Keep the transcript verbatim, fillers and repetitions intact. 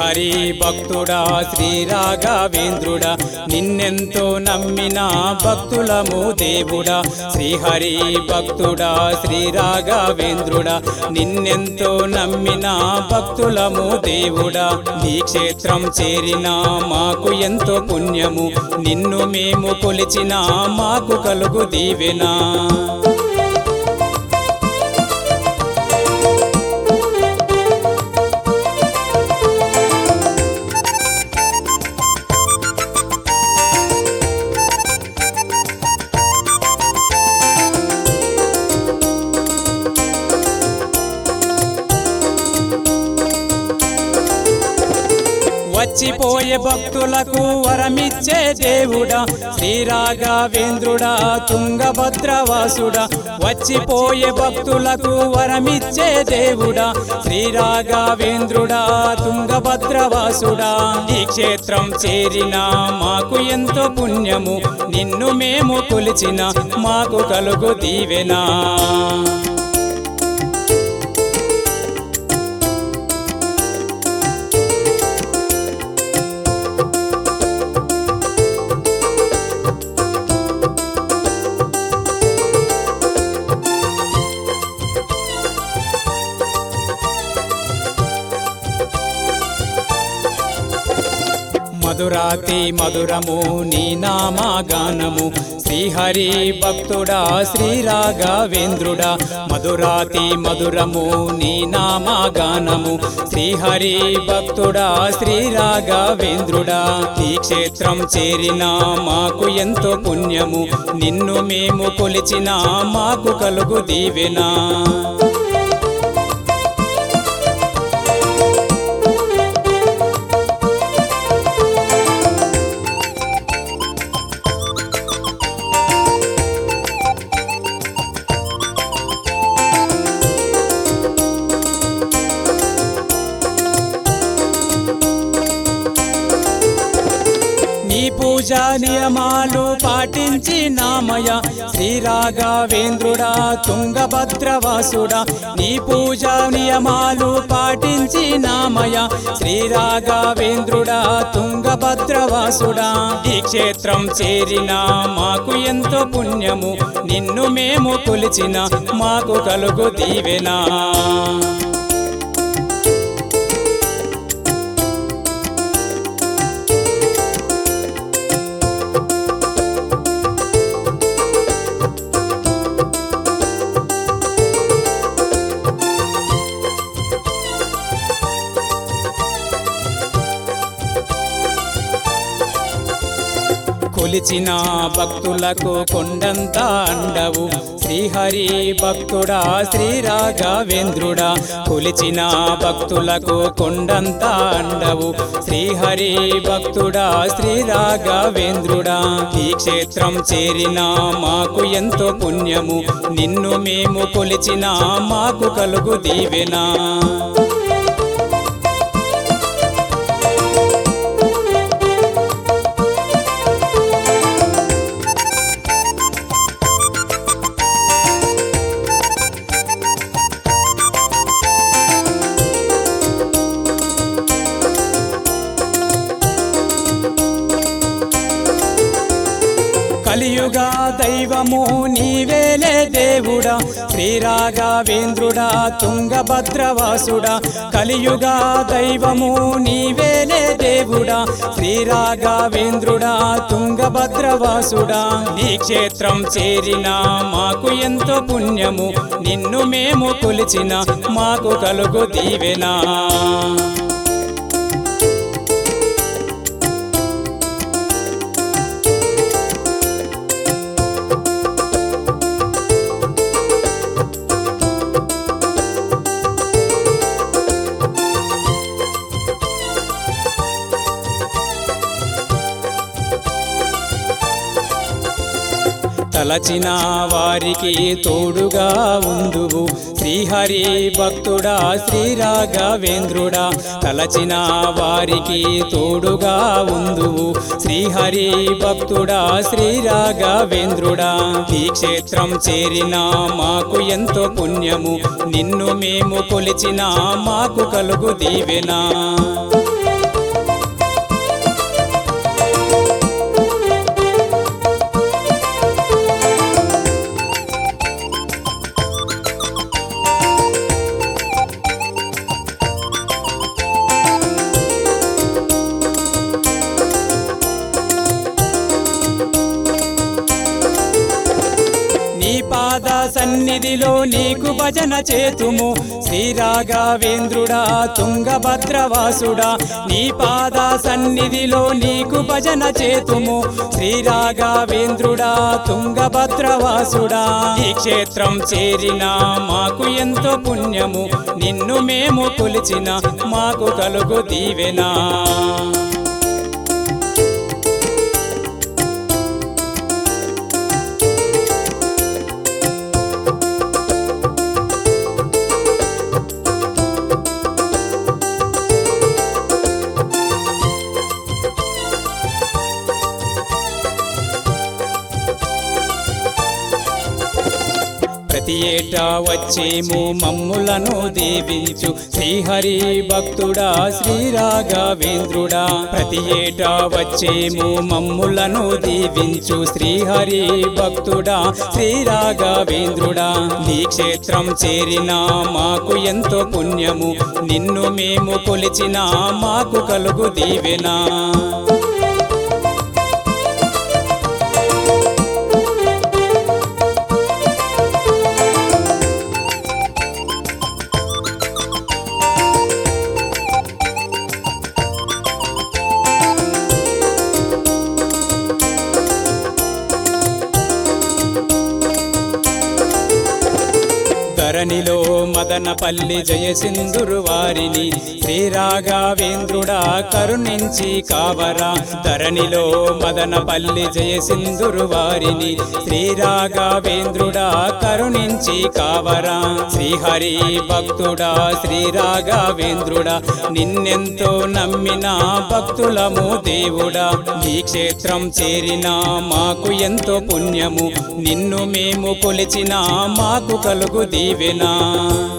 శ్రీహరి భక్తుడా శ్రీ రాఘవేంద్రుడా నిన్నెంతో నమ్మిన భక్తులము దేవుడా శ్రీహరి భక్తుడా శ్రీ రాఘవేంద్రుడా నిన్నెంతో నమ్మిన భక్తులము దేవుడా నీ క్షేత్రం చేరిన మాకు ఎంతో పుణ్యము నిన్ను మేము కొలిచిన మాకు కలుగు దీవెనా వచ్చిపోయే భక్తులకు వరమిచ్చే దేవుడా శ్రీ రాఘవేంద్రుడా తుంగభద్రవాసుడా వచ్చిపోయే భక్తులకు వరమిచ్చే దేవుడా శ్రీ రాఘవేంద్రుడా తుంగభద్రవాసుడా ఈ క్షేత్రం చేరిన మాకు ఎంతో పుణ్యము నిన్ను మేము కొలిచిన మాకు కలుగు దీవెనా మధురాతి మధురము నీ నామగానము శ్రీహరి భక్తుడా శ్రీ రాఘవేంద్రుడా మధురాతి మధురము నీ నామగానము శ్రీహరి భక్తుడా శ్రీ రాఘవేంద్రుడా ఈ క్షేత్రం చేరిన మాకు ఎంతో పుణ్యము నిన్ను మేము కొలిచిన మాకు కలుగు దీవెనా పూజా నియమాలు పాటించి నామయ శ్రీ రాఘవేంద్రుడా తుంగభద్రవాసుడా నీ పూజా నియమాలు పాటించి నామయ శ్రీ రాఘవేంద్రుడా తుంగభద్రవాసుడా ఈ క్షేత్రం చేరిన మాకు ఎంతో పుణ్యము నిన్ను మేము కొలిచిన మాకు కలుగు దీవెనా కొలిచిన భక్తులకు కొండంత అండవు శ్రీహరి భక్తుడా శ్రీ రాఘవేంద్రుడా కొలిచిన భక్తులకు కొండంత అండవు శ్రీహరి భక్తుడా శ్రీ రాఘవేంద్రుడా ఈ క్షేత్రం చేరిన మాకు ఎంతో పుణ్యము నిన్ను మేము కొలిచిన మాకు కలుగు దీవెనా కలియుగ దైవము నీవేలే దేవుడా శ్రీ రాఘవేంద్రుడా తుంగభద్రవాసుడా కలియుగ దైవము నీవేలే దేవుడా శ్రీ రాఘవేంద్రుడా తుంగభద్రవాసుడా నీ క్షేత్రం చేరిన మాకు ఎంతో పుణ్యము నిన్ను మేము కొలిచిన మాకు కలుగు దీవెనా తలచిన వారికి తోడుగా ఉందువు శ్రీహరి భక్తుడా శ్రీ రాఘవేంద్రుడా తలచిన వారికి తోడుగా ఉందువు శ్రీహరి భక్తుడా శ్రీ రాఘవేంద్రుడా ఈ క్షేత్రం చేరిన మాకు ఎంతో పుణ్యము నిన్ను మేము కొలిచిన మాకు కలుగు దీవెనా పాద సన్నిధిలో నీకు భజన చేతుము శ్రీ రాఘవేంద్రుడా తుంగభద్రవాసుడా నీ పాద సన్నిధిలో నీకు భజన చేతుము శ్రీ రాఘవేంద్రుడా తుంగభద్రవాసుడా ఈ క్షేత్రం చేరిన మాకు ఎంతో పుణ్యము నిన్ను మేము కొలిచిన మాకు కలుగు దీవెనా ప్రతి ఏటా వచ్చేము మమ్ములను దీవించు శ్రీహరి భక్తుడా శ్రీ రాఘవేంద్రుడా ప్రతి ఏటా వచ్చేము మమ్ములను దీవించు శ్రీహరి భక్తుడా శ్రీ రాఘవేంద్రుడా నీ క్షేత్రం చేరిన మాకు ఎంతో పుణ్యము నిన్ను మేము కొలిచిన మాకు కలుగు దీవెనా ధరణిలో మదనపల్లి జయసింధురు వారిని శ్రీ రాఘవేంద్రుడా కరుణించి కావరా ధరణిలో మదనపల్లి జయసింధురు వారిని శ్రీ రాఘవేంద్రుడా కరుణించి కావరా శ్రీహరి భక్తుడా శ్రీ రాఘవేంద్రుడా నిన్నెంతో నమ్మిన భక్తులము దేవుడా నీ క్షేత్రం చేరిన మాకు ఎంతో పుణ్యము నిన్ను మేము కొలిచిన మాకు కలుగు దీవెనా